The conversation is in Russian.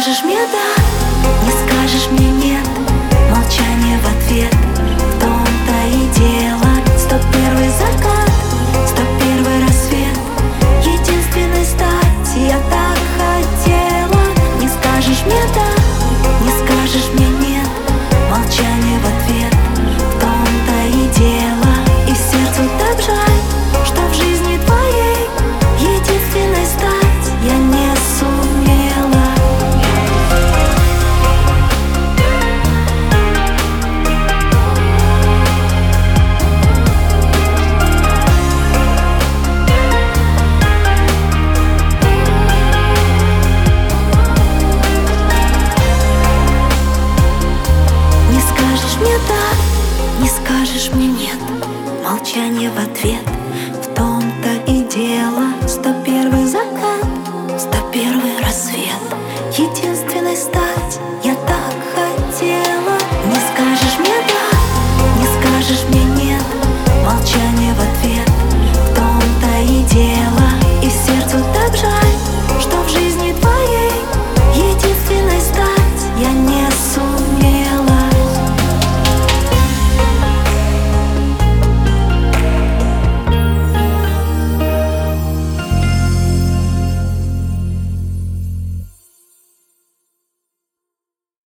скажешь мне да, не скажешь мне нет. Молчание в ответ, в том-то и дело. 101-й закат, 101-й рассвет. Единственной стать я так хотела. Не скажешь мне да, не скажешь мне нет. Молчание в ответ, в том-то и дело. И сердцу так жаль, что в жизни твоей единственной стать я не сумела. Не скажешь мне да, не скажешь мне нет. Молчание в ответ, в том-то и дело. 101-й закат, 101-й рассвет. Единственной стать